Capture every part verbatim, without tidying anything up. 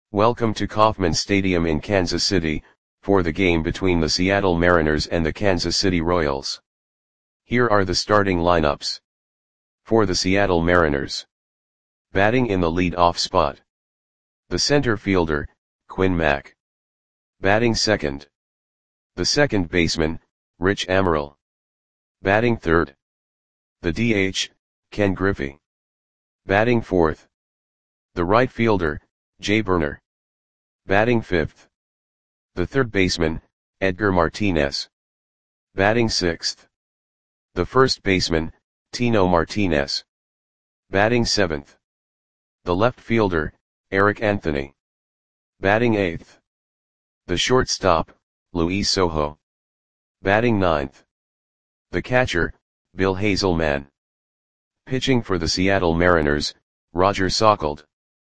Welcome to Kauffman Stadium in Kansas City, for the game between the Seattle Mariners and the Kansas City Royals. Here are the starting lineups. For the Seattle Mariners. Batting in the lead-off spot. The center fielder, Quinn Mack. Batting second. The second baseman, Rich Amaral. Batting third. The D H, Ken Griffey. Batting fourth. The right fielder, Jay Burner. Batting fifth. The third baseman, Edgar Martinez. Batting sixth. The first baseman, Tino Martinez. Batting seventh. The left fielder, Eric Anthony. Batting eighth. The shortstop, Luis Sojo. Batting ninth. The catcher, Bill Hazelman. Pitching for the Seattle Mariners, Roger Sauchold.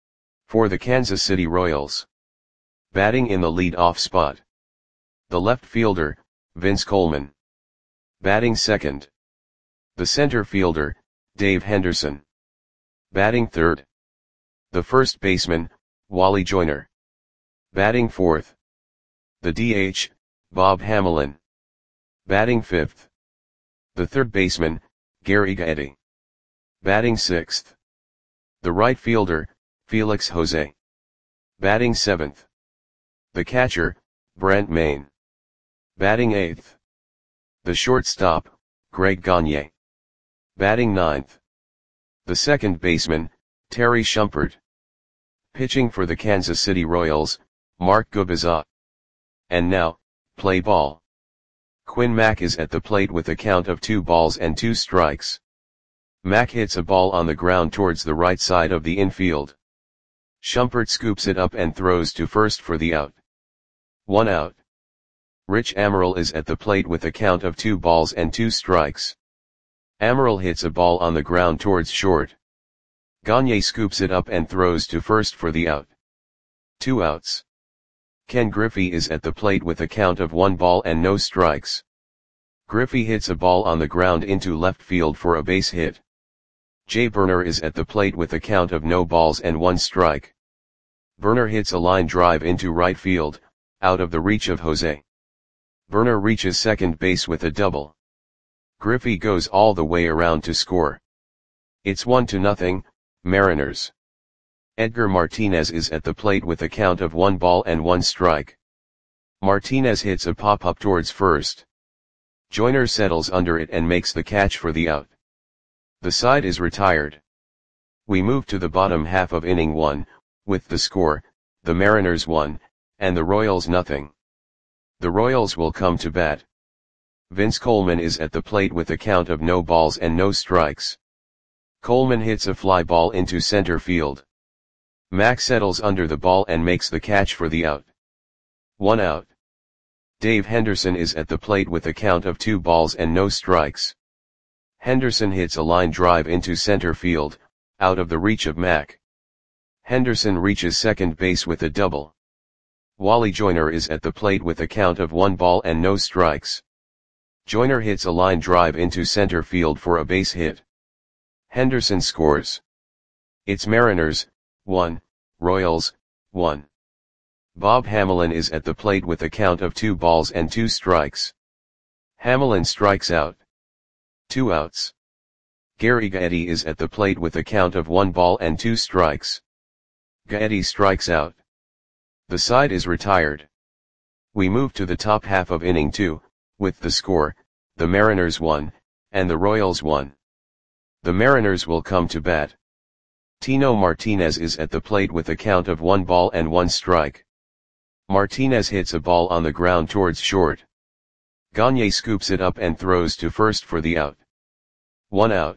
For the Kansas City Royals. Batting in the lead-off spot. The left fielder, Vince Coleman. Batting second. The center fielder, Dave Henderson. Batting third. The first baseman, Wally Joyner. Batting fourth. The D H, Bob Hamelin. Batting fifth. The third baseman, Gary Gaetti. Batting sixth. The right fielder, Felix Jose. Batting seventh. The catcher, Brent Mayne. Batting eighth. The shortstop, Greg Gagne. Batting ninth. The second baseman, Terry Shumpert. Pitching for the Kansas City Royals, Mark Gubicza. And now, play ball. Quinn Mack is at the plate with a count of two balls and two strikes. Mack hits a ball on the ground towards the right side of the infield. Shumpert scoops it up and throws to first for the out. One out. Rich Amaral is at the plate with a count of two balls and two strikes. Amaral hits a ball on the ground towards short. Gagne scoops it up and throws to first for the out. Two outs. Ken Griffey is at the plate with a count of one ball and no strikes. Griffey hits a ball on the ground into left field for a base hit. Jay Burner is at the plate with a count of no balls and one strike. Burner hits a line drive into right field, out of the reach of Jose. Burner reaches second base with a double. Griffey goes all the way around to score. It's one to nothing, Mariners. Edgar Martinez is at the plate with a count of one ball and one strike. Martinez hits a pop-up towards first. Joyner settles under it and makes the catch for the out. The side is retired. We move to the bottom half of inning one, with the score, the Mariners one, and the Royals nothing. The Royals will come to bat. Vince Coleman is at the plate with a count of no balls and no strikes. Coleman hits a fly ball into center field. Mack settles under the ball and makes the catch for the out. One out. Dave Henderson is at the plate with a count of two balls and no strikes. Henderson hits a line drive into center field, out of the reach of Mack. Henderson reaches second base with a double. Wally Joyner is at the plate with a count of one ball and no strikes. Joyner hits a line drive into center field for a base hit. Henderson scores. It's Mariners, one, Royals, one. Bob Hamelin is at the plate with a count of two balls and two strikes. Hamelin strikes out. Two outs. Gary Gaetti is at the plate with a count of one ball and two strikes. Gaetti strikes out. The side is retired. We move to the top half of inning two, with the score, the Mariners one, and the Royals one. The Mariners will come to bat. Tino Martinez is at the plate with a count of one ball and one strike. Martinez hits a ball on the ground towards short. Gagne scoops it up and throws to first for the out. One out.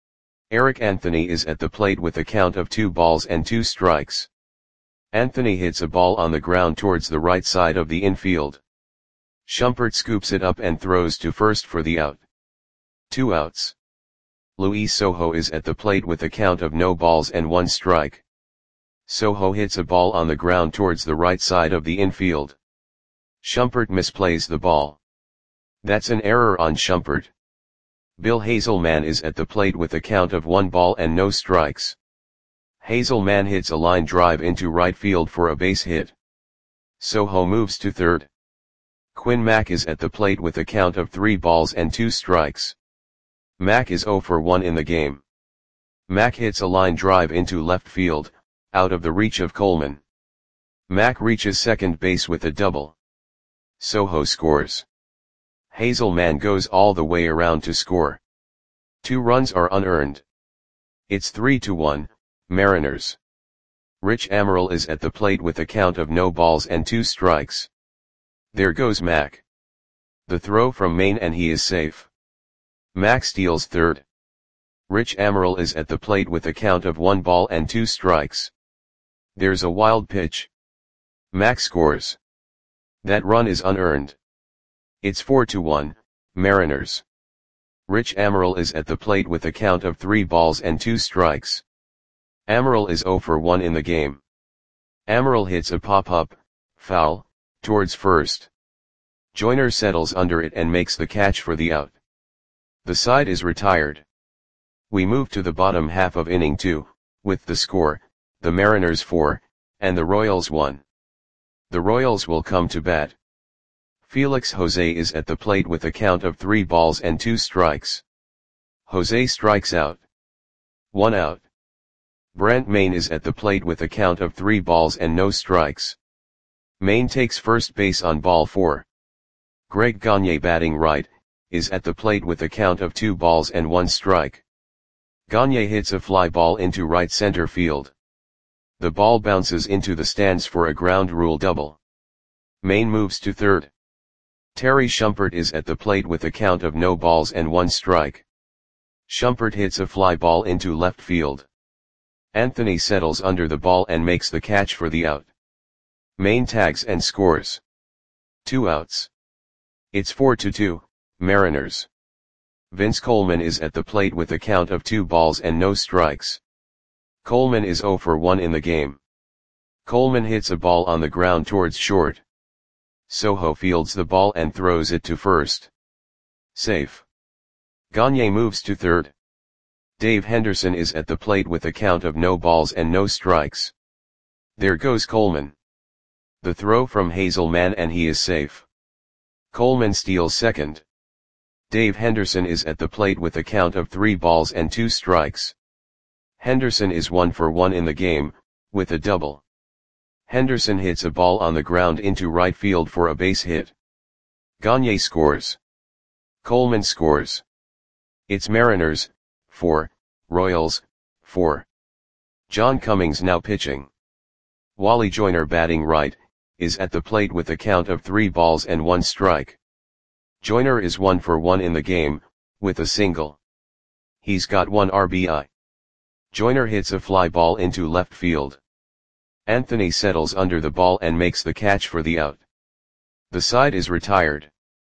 Eric Anthony is at the plate with a count of two balls and two strikes. Anthony hits a ball on the ground towards the right side of the infield. Shumpert scoops it up and throws to first for the out. Two outs. Luis Sojo is at the plate with a count of no balls and one strike. Sojo hits a ball on the ground towards the right side of the infield. Shumpert misplays the ball. That's an error on Shumpert. Bill Hazelman is at the plate with a count of one ball and no strikes. Hazelman hits a line drive into right field for a base hit. Soho moves to third. Quinn Mack is at the plate with a count of three balls and two strikes. Mack is oh for one in the game. Mack hits a line drive into left field, out of the reach of Coleman. Mack reaches second base with a double. Soho scores. Hazelman goes all the way around to score. Two runs are unearned. It's three to one, Mariners. Rich Amaral is at the plate with a count of no balls and two strikes. There goes Mack. The throw from Maine and he is safe. Mack steals third. Rich Amaral is at the plate with a count of one ball and two strikes. There's a wild pitch. Mack scores. That run is unearned. It's four to one, Mariners. Rich Amaral is at the plate with a count of three balls and two strikes. Amaral is oh for one in the game. Amaral hits a pop-up, foul, towards first. Joyner settles under it and makes the catch for the out. The side is retired. We move to the bottom half of inning two, with the score, the Mariners four, and the Royals one. The Royals will come to bat. Felix Jose is at the plate with a count of three balls and two strikes. Jose strikes out. One out. Brent Maine is at the plate with a count of three balls and no strikes. Maine takes first base on ball four. Greg Gagne, batting right, is at the plate with a count of two balls and one strike. Gagne hits a fly ball into right center field. The ball bounces into the stands for a ground rule double. Maine moves to third. Terry Shumpert is at the plate with a count of no balls and one strike. Shumpert hits a fly ball into left field. Anthony settles under the ball and makes the catch for the out. Maine tags and scores. Two outs. It's four to two, Mariners. Vince Coleman is at the plate with a count of two balls and no strikes. Coleman is oh for one in the game. Coleman hits a ball on the ground towards short. Soho fields the ball and throws it to first. Safe. Gagne moves to third. Dave Henderson is at the plate with a count of no balls and no strikes. There goes Coleman. The throw from Hazelman and he is safe. Coleman steals second. Dave Henderson is at the plate with a count of three balls and two strikes. Henderson is one for one in the game, with a double. Henderson hits a ball on the ground into right field for a base hit. Gagne scores. Coleman scores. It's Mariners, four, Royals, four. John Cummings now pitching. Wally Joyner, batting right, is at the plate with a count of three balls and one strike. Joyner is one for one in the game, with a single. He's got one R B I. Joyner hits a fly ball into left field. Anthony settles under the ball and makes the catch for the out. The side is retired.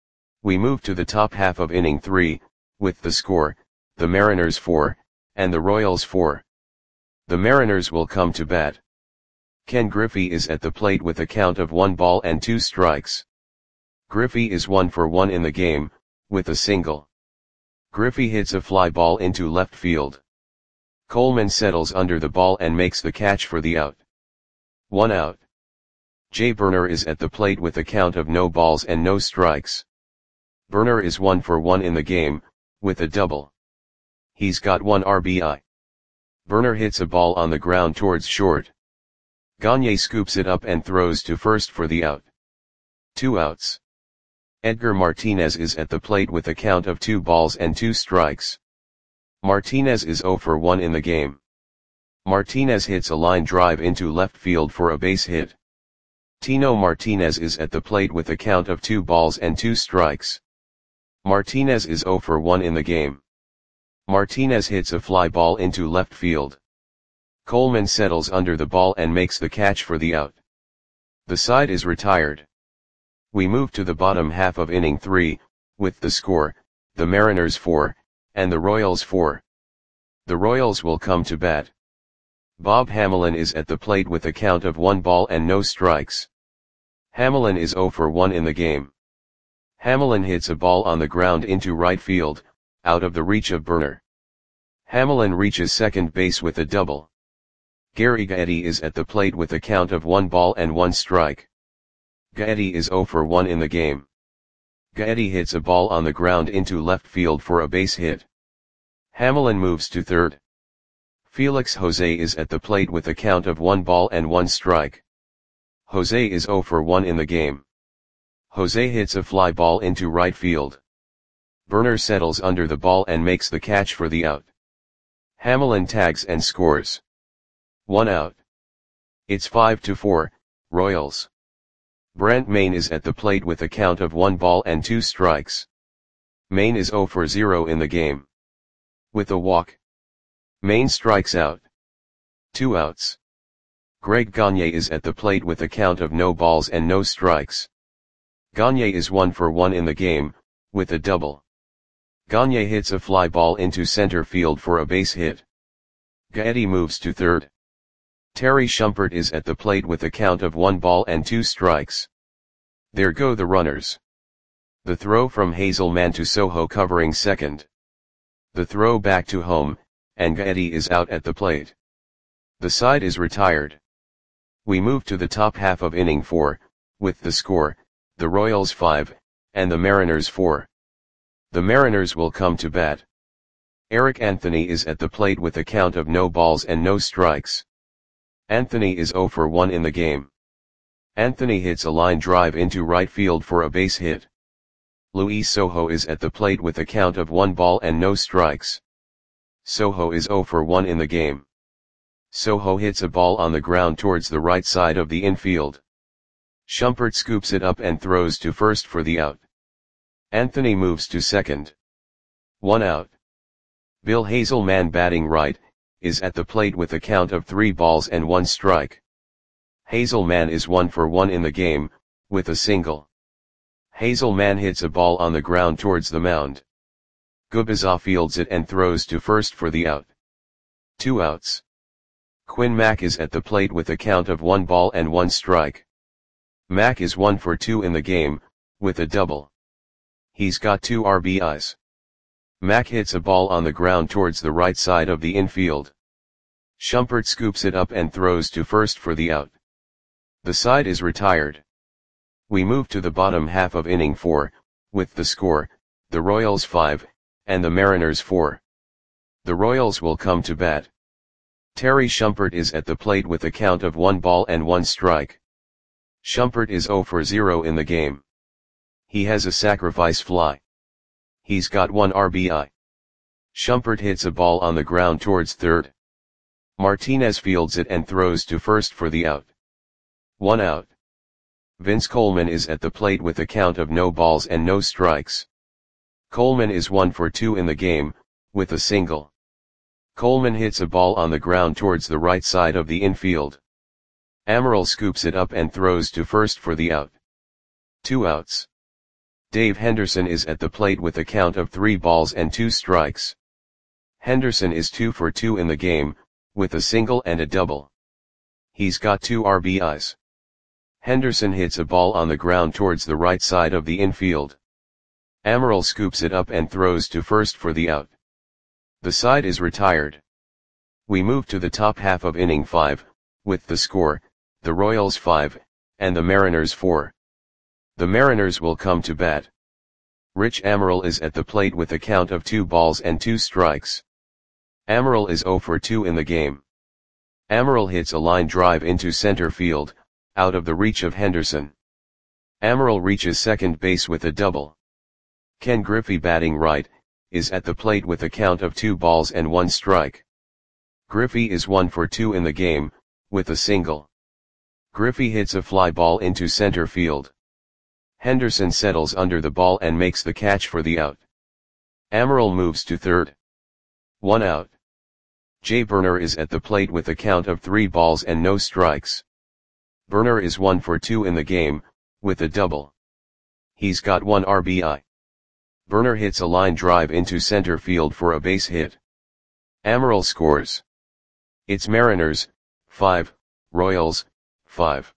We move to the top half of inning three, with the score, the Mariners four, and the Royals four. The Mariners will come to bat. Ken Griffey is at the plate with a count of one ball and two strikes. Griffey is one for one in the game, with a single. Griffey hits a fly ball into left field. Coleman settles under the ball and makes the catch for the out. One out. Jay Burner is at the plate with a count of no balls and no strikes. Burner is one for one in the game, with a double. He's got one R B I. Burner hits a ball on the ground towards short. Gagne scoops it up and throws to first for the out. Two outs. Edgar Martinez is at the plate with a count of two balls and two strikes. Martinez is oh for one in the game. Martinez hits a line drive into left field for a base hit. Tino Martinez is at the plate with a count of two balls and two strikes. Martinez is oh for one in the game. Martinez hits a fly ball into left field. Coleman settles under the ball and makes the catch for the out. The side is retired. We move to the bottom half of inning three, with the score, the Mariners four, and the Royals four. The Royals will come to bat. Bob Hamelin is at the plate with a count of one ball and no strikes. Hamelin is oh for one in the game. Hamelin hits a ball on the ground into right field, out of the reach of Burner. Hamelin reaches second base with a double. Gary Gaetti is at the plate with a count of one ball and one strike. Gaetti is zero for one in the game. Gaetti hits a ball on the ground into left field for a base hit. Hamelin moves to third. Felix Jose is at the plate with a count of one ball and one strike. Jose is zero for one in the game. Jose hits a fly ball into right field. Burner settles under the ball and makes the catch for the out. Hamelin tags and scores. One out. It's five to four, Royals. Brent Mayne is at the plate with a count of one ball and two strikes. Mayne is zero for zero in the game. With a walk, Mayne strikes out. Two outs. Greg Gagne is at the plate with a count of no balls and no strikes. Gagne is one for one in the game, with a double. Gagne hits a fly ball into center field for a base hit. Gaetti moves to third. Terry Shumpert is at the plate with a count of one ball and two strikes. There go the runners. The throw from Hazelman to Soho covering second. The throw back to home, and Gaetti is out at the plate. The side is retired. We move to the top half of inning four, with the score, the Royals five, and the Mariners four. The Mariners will come to bat. Eric Anthony is at the plate with a count of no balls and no strikes. Anthony is zero for one in the game. Anthony hits a line drive into right field for a base hit. Luis Soho is at the plate with a count of one ball and no strikes. Soho is zero for one in the game. Soho hits a ball on the ground towards the right side of the infield. Shumpert scoops it up and throws to first for the out. Anthony moves to second. One out. Bill Hazelman, batting right, is at the plate with a count of three balls and one strike. Hazelman is one for one in the game, with a single. Hazelman hits a ball on the ground towards the mound. Gubicza fields it and throws to first for the out. Two outs. Quinn Mack is at the plate with a count of one ball and one strike. Mack is one for two in the game, with a double. He's got two R B Is. Mack hits a ball on the ground towards the right side of the infield. Shumpert scoops it up and throws to first for the out. The side is retired. We move to the bottom half of inning four, with the score, the Royals five, and the Mariners four. The Royals will come to bat. Terry Shumpert is at the plate with a count of one ball and one strike. Shumpert is zero for zero in the game. He has a sacrifice fly. He's got one R B I. Shumpert hits a ball on the ground towards third. Martinez fields it and throws to first for the out. One out. Vince Coleman is at the plate with a count of no balls and no strikes. Coleman is one for two in the game, with a single. Coleman hits a ball on the ground towards the right side of the infield. Amaral scoops it up and throws to first for the out. Two outs. Dave Henderson is at the plate with a count of three balls and two strikes. Henderson is two for two in the game, with a single and a double. He's got two R B Is. Henderson hits a ball on the ground towards the right side of the infield. Amaral scoops it up and throws to first for the out. The side is retired. We move to the top half of inning five, with the score, the Royals five, and the Mariners four. The Mariners will come to bat. Rich Amaral is at the plate with a count of two balls and two strikes. Amaral is zero for two in the game. Amaral hits a line drive into center field, out of the reach of Henderson. Amaral reaches second base with a double. Ken Griffey, batting right, is at the plate with a count of two balls and one strike. Griffey is one for two in the game, with a single. Griffey hits a fly ball into center field. Henderson settles under the ball and makes the catch for the out. Amaral moves to third. One out. Jay Burner is at the plate with a count of three balls and no strikes. Burner is one for two in the game, with a double. He's got one R B I. Burner hits a line drive into center field for a base hit. Amaral scores. It's Mariners, five, Royals, five.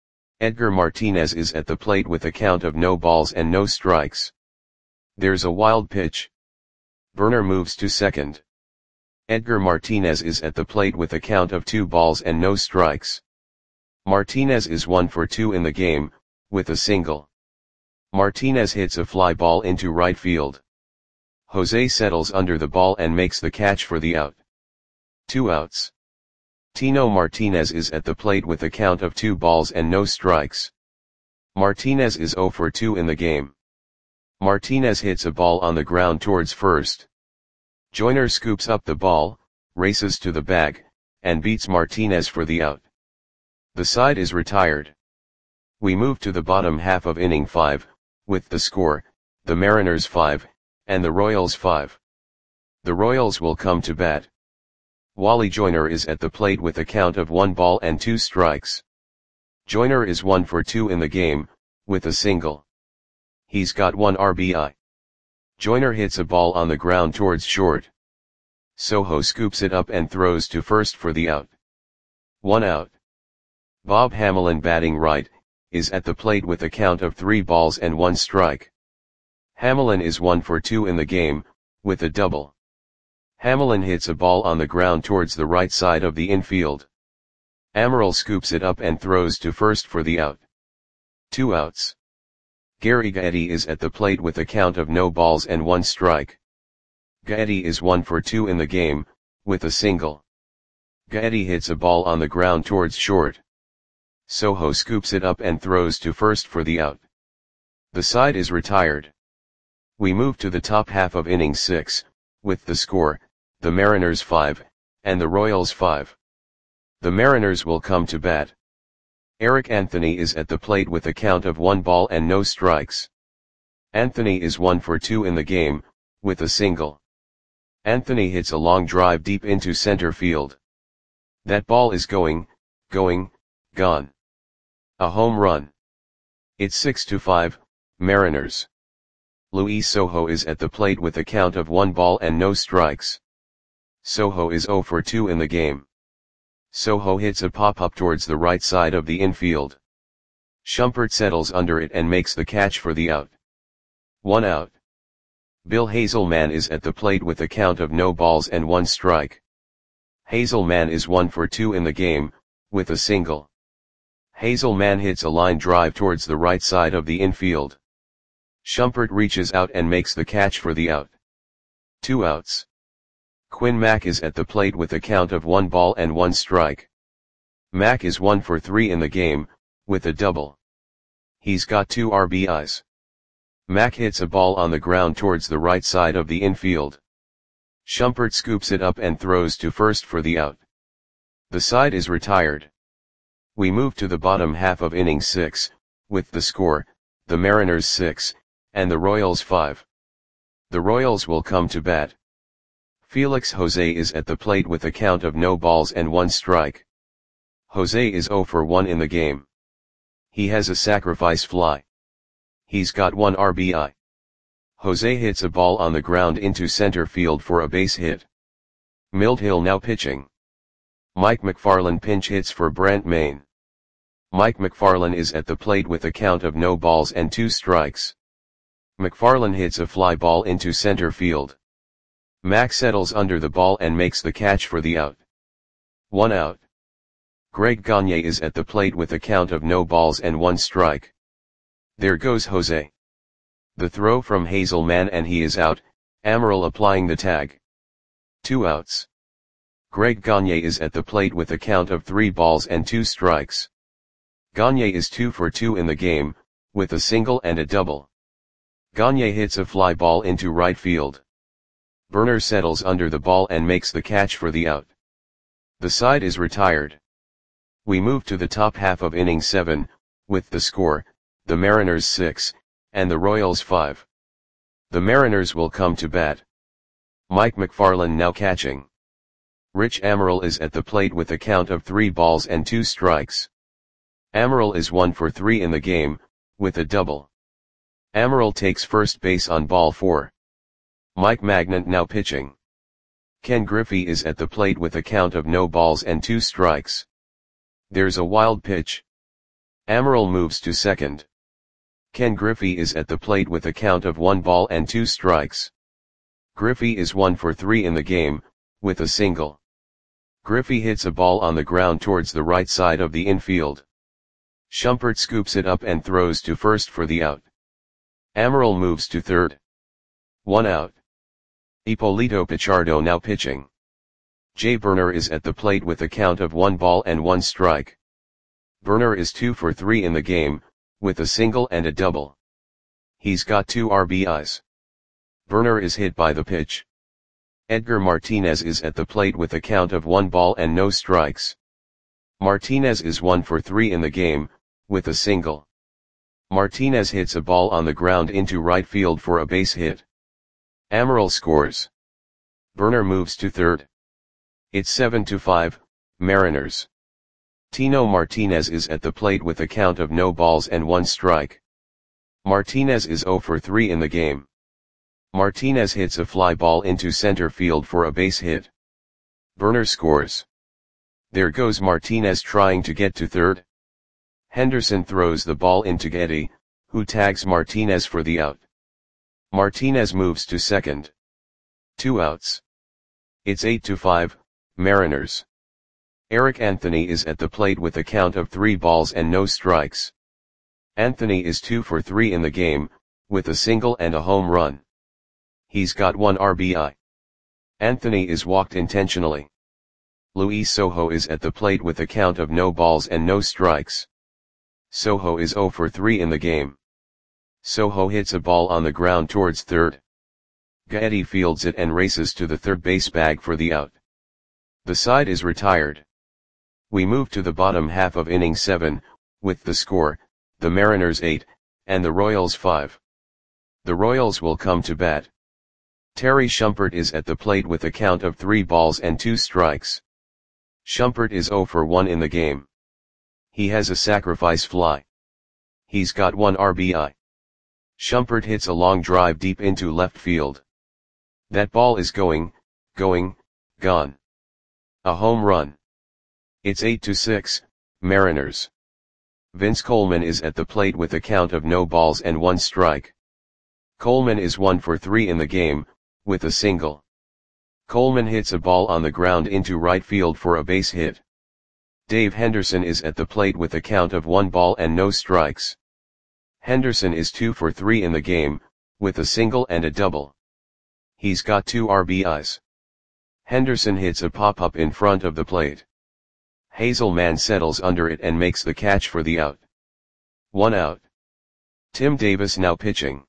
Edgar Martinez is at the plate with a count of no balls and no strikes. There's a wild pitch. Burner moves to second. Edgar Martinez is at the plate with a count of two balls and no strikes. Martinez is one for two in the game, with a single. Martinez hits a fly ball into right field. Jose settles under the ball and makes the catch for the out. Two outs. Tino Martinez is at the plate with a count of two balls and no strikes. Martinez is zero for two in the game. Martinez hits a ball on the ground towards first. Joyner scoops up the ball, races to the bag, and beats Martinez for the out. The side is retired. We move to the bottom half of inning five, with the score, the Mariners five, and the Royals five. The Royals will come to bat. Wally Joyner is at the plate with a count of one ball and two strikes. Joyner is one for two in the game, with a single. He's got one R B I. Joyner hits a ball on the ground towards short. Sojo scoops it up and throws to first for the out. One out. Bob Hamelin, batting right, is at the plate with a count of three balls and one strike. Hamelin is one for two in the game, with a double. Hamelin hits a ball on the ground towards the right side of the infield. Amaral scoops it up and throws to first for the out. Two outs. Gary Gaetti is at the plate with a count of no balls and one strike. Gaetti is one for two in the game, with a single. Gaetti hits a ball on the ground towards short. Sojo scoops it up and throws to first for the out. The side is retired. We move to the top half of inning six, with the score, the Mariners five, and the Royals five. The Mariners will come to bat. Eric Anthony is at the plate with a count of one ball and no strikes. Anthony is one for two in the game, with a single. Anthony hits a long drive deep into center field. That ball is going, going, gone. A home run. It's six to five, Mariners. Luis Sojo is at the plate with a count of one ball and no strikes. Sojo is zero for two in the game. Sojo hits a pop-up towards the right side of the infield. Shumpert settles under it and makes the catch for the out. One out. Bill Hazelman is at the plate with a count of no balls and one strike. Hazelman is one for two in the game, with a single. Hazelman hits a line drive towards the right side of the infield. Shumpert reaches out and makes the catch for the out. Two outs. Quinn Mack is at the plate with a count of one ball and one strike. Mack is one for three in the game, with a double. He's got two R B Is. Mack hits a ball on the ground towards the right side of the infield. Shumpert scoops it up and throws to first for the out. The side is retired. We move to the bottom half of inning six, with the score, the Mariners six, and the Royals five. The Royals will come to bat. Felix Jose is at the plate with a count of no balls and one strike. Jose is zero for one in the game. He has a sacrifice fly. He's got one R B I. Jose hits a ball on the ground into center field for a base hit. Milt Hill now pitching. Mike McFarland pinch hits for Brent Maine. Mike McFarland is at the plate with a count of no balls and two strikes. McFarland hits a fly ball into center field. Mack settles under the ball and makes the catch for the out. One out. Greg Gagne is at the plate with a count of no balls and one strike. There goes Jose. The throw from Hazelman and he is out, Amaral applying the tag. Two outs. Greg Gagne is at the plate with a count of three balls and two strikes. Gagne is two for two in the game, with a single and a double. Gagne hits a fly ball into right field. Burner settles under the ball and makes the catch for the out. The side is retired. We move to the top half of inning seven, with the score, the Mariners six, and the Royals five. The Mariners will come to bat. Mike McFarland now catching. Rich Amaral is at the plate with a count of three balls and two strikes. Amaral is one for three in the game, with a double. Amaral takes first base on ball four. Mike Magnant now pitching. Ken Griffey is at the plate with a count of no balls and two strikes. There's a wild pitch. Amaral moves to second. Ken Griffey is at the plate with a count of one ball and two strikes. Griffey is one for three in the game, with a single. Griffey hits a ball on the ground towards the right side of the infield. Shumpert scoops it up and throws to first for the out. Amaral moves to third. One out. Ippolito Pichardo now pitching. Jay Burner is at the plate with a count of one ball and one strike. Burner is two for three in the game, with a single and a double. He's got two R B Is. Burner is hit by the pitch. Edgar Martinez is at the plate with a count of one ball and no strikes. Martinez is one for three in the game, with a single. Martinez hits a ball on the ground into right field for a base hit. Amaral scores. Burner moves to third. It's seven to five, Mariners. Tino Martinez is at the plate with a count of no balls and one strike. Martinez is zero for three in the game. Martinez hits a fly ball into center field for a base hit. Burner scores. There goes Martinez trying to get to third. Henderson throws the ball into Getty, who tags Martinez for the out. Martinez moves to second. Two outs. It's eight to five, Mariners. Eric Anthony is at the plate with a count of three balls and no strikes. Anthony is two for three in the game, with a single and a home run. He's got one R B I. Anthony is walked intentionally. Luis Sojo is at the plate with a count of no balls and no strikes. Sojo is zero for three in the game. Sojo hits a ball on the ground towards third. Getty fields it and races to the third base bag for the out. The side is retired. We move to the bottom half of inning seven, with the score, the Mariners eight, and the Royals five. The Royals will come to bat. Terry Shumpert is at the plate with a count of three balls and two strikes. Shumpert is zero for one in the game. He has a sacrifice fly. He's got one R B I. Shumpert hits a long drive deep into left field. That ball is going, going, gone. A home run. It's eight to six, Mariners. Vince Coleman is at the plate with a count of no balls and one strike. Coleman is one for three in the game, with a single. Coleman hits a ball on the ground into right field for a base hit. Dave Henderson is at the plate with a count of one ball and no strikes. Henderson is two for three in the game, with a single and a double. He's got two R B Is. Henderson hits a pop-up in front of the plate. Hazelman settles under it and makes the catch for the out. One out. Tim Davis now pitching.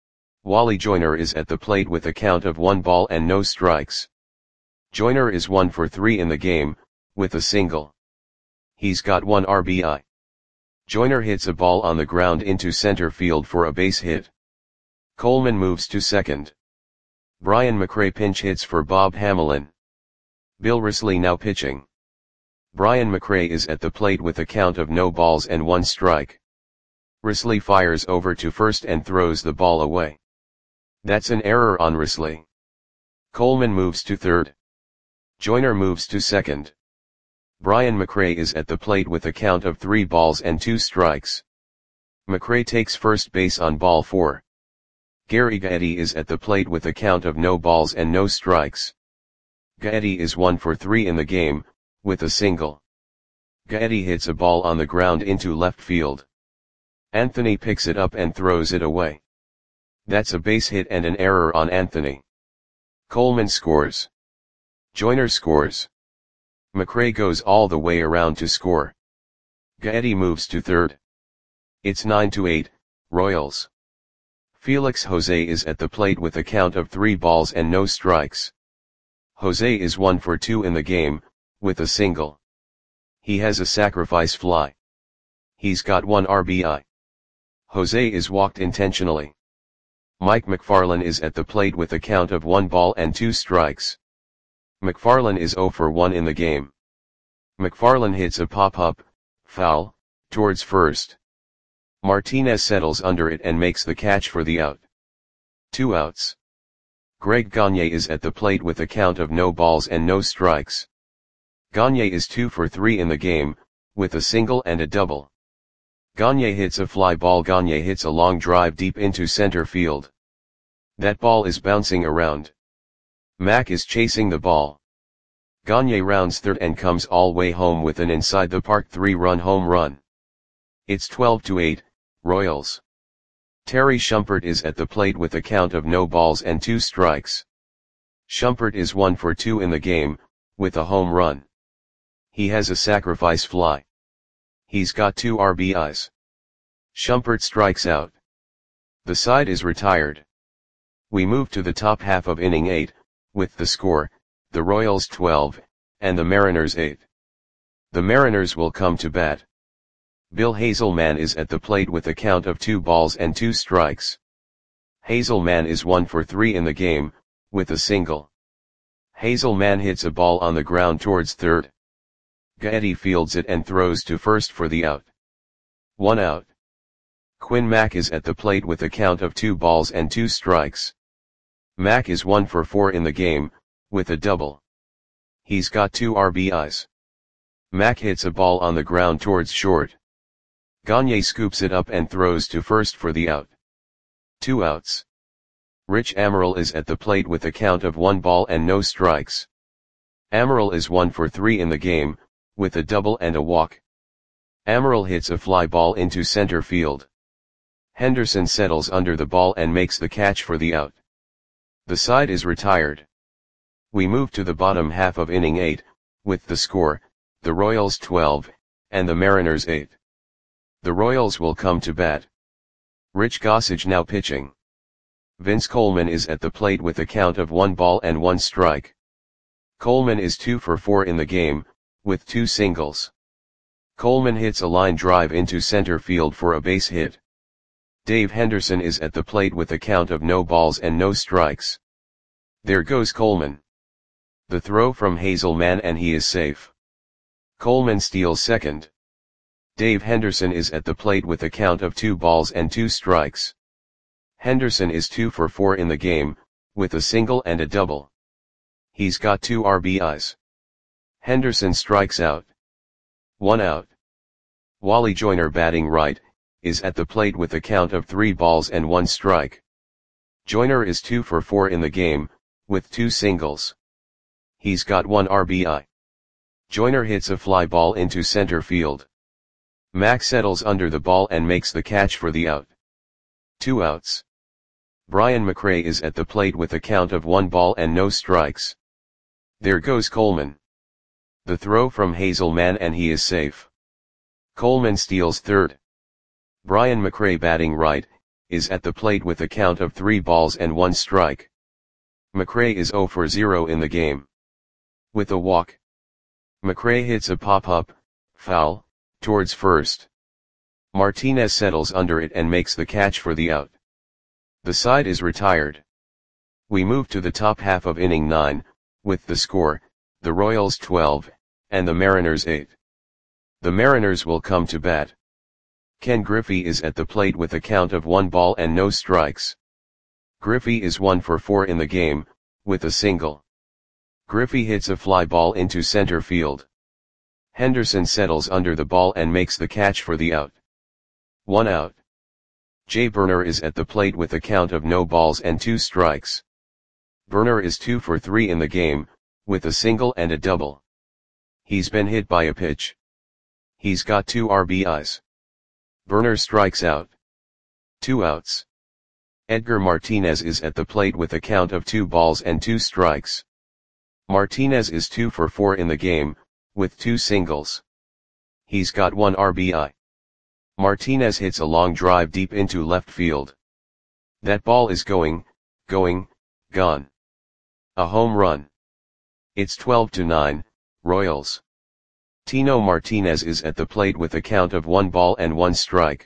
Wally Joyner is at the plate with a count of one ball and no strikes. Joyner is one for three in the game, with a single. He's got one R B I. Joyner hits a ball on the ground into center field for a base hit. Coleman moves to second. Brian McRae pinch hits for Bob Hamelin. Bill Risley now pitching. Brian McRae is at the plate with a count of no balls and one strike. Risley fires over to first and throws the ball away. That's an error on Risley. Coleman moves to third. Joyner moves to second. Brian McRae is at the plate with a count of three balls and two strikes. McRae takes first base on ball four. Gary Getty is at the plate with a count of no balls and no strikes. Getty is one for three in the game, with a single. Getty hits a ball on the ground into left field. Anthony picks it up and throws it away. That's a base hit and an error on Anthony. Coleman scores. Joyner scores. McRae goes all the way around to score. Getty moves to third. It's nine to eight, Royals. Felix Jose is at the plate with a count of three balls and no strikes. Jose is one for two in the game, with a single. He has a sacrifice fly. He's got one R B I. Jose is walked intentionally. Mike McFarland is at the plate with a count of one ball and two strikes. McFarland is zero for one in the game. McFarland hits a pop-up, foul, towards first. Martinez settles under it and makes the catch for the out. Two outs. Greg Gagne is at the plate with a count of no balls and no strikes. Gagne is two for three in the game, with a single and a double. Gagne hits a fly ball. Gagne hits a long drive deep into center field. That ball is bouncing around. Mack is chasing the ball. Gagne rounds third and comes all way home with an inside the park three-run home run. It's twelve to eight, Royals. Terry Shumpert is at the plate with a count of no balls and two strikes. Shumpert is one for two in the game, with a home run. He has a sacrifice fly. He's got two R B Is. Shumpert strikes out. The side is retired. We move to the top half of inning eight, with the score, the Royals twelve, and the Mariners eight. The Mariners will come to bat. Bill Hazelman is at the plate with a count of two balls and two strikes. Hazelman is one for three in the game, with a single. Hazelman hits a ball on the ground towards third. Gaetti fields it and throws to first for the out. One out. Quinn Mack is at the plate with a count of two balls and two strikes. Mack is one for four in the game, with a double. He's got two R B Is. Mack hits a ball on the ground towards short. Gagne scoops it up and throws to first for the out. Two outs. Rich Amaral is at the plate with a count of one ball and no strikes. Amaral is one for three in the game, with a double and a walk. Amaral hits a fly ball into center field. Henderson settles under the ball and makes the catch for the out. The side is retired. We move to the bottom half of inning eight, with the score, the Royals twelve, and the Mariners eight. The Royals will come to bat. Rich Gossage now pitching. Vince Coleman is at the plate with a count of one ball and one strike. Coleman is two for four in the game, with two singles. Coleman hits a line drive into center field for a base hit. Dave Henderson is at the plate with a count of no balls and no strikes. There goes Coleman. The throw from Hazelman and he is safe. Coleman steals second. Dave Henderson is at the plate with a count of two balls and two strikes. Henderson is two for four in the game, with a single and a double. He's got two R B Is. Henderson strikes out. One out. Wally Joyner, batting right, is at the plate with a count of three balls and one strike. Joyner is two for four in the game, with two singles. He's got one R B I. Joyner hits a fly ball into center field. Mack settles under the ball and makes the catch for the out. Two outs. Brian McRae is at the plate with a count of one ball and no strikes. There goes Coleman. The throw from Hazelman and he is safe. Coleman steals third. Brian McRae, batting right, is at the plate with a count of three balls and one strike. McRae is zero for zero in the game. With a walk. McRae hits a pop-up, foul, towards first. Martinez settles under it and makes the catch for the out. The side is retired. We move to the top half of inning nine, with the score, the Royals twelve, and the Mariners eight. The Mariners will come to bat. Ken Griffey is at the plate with a count of one ball and no strikes. Griffey is one for four in the game, with a single. Griffey hits a fly ball into center field. Henderson settles under the ball and makes the catch for the out. One out. Jay Burner is at the plate with a count of no balls and two strikes. Burner is two for three in the game, with a single and a double. He's been hit by a pitch. He's got two R B Is. Burner strikes out. Two outs. Edgar Martinez is at the plate with a count of two balls and two strikes. Martinez is two for four in the game, with two singles. He's got one R B I. Martinez hits a long drive deep into left field. That ball is going, going, gone. A home run. It's twelve to nine, Royals. Tino Martinez is at the plate with a count of one ball and one strike.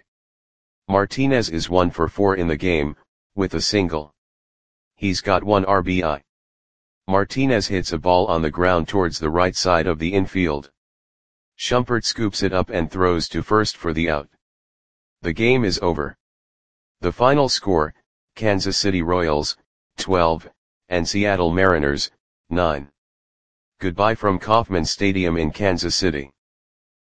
Martinez is one for four in the game, with a single. He's got one R B I. Martinez hits a ball on the ground towards the right side of the infield. Shumpert scoops it up and throws to first for the out. The game is over. The final score, Kansas City Royals, twelve, and Seattle Mariners, nine. Goodbye from Kauffman Stadium in Kansas City.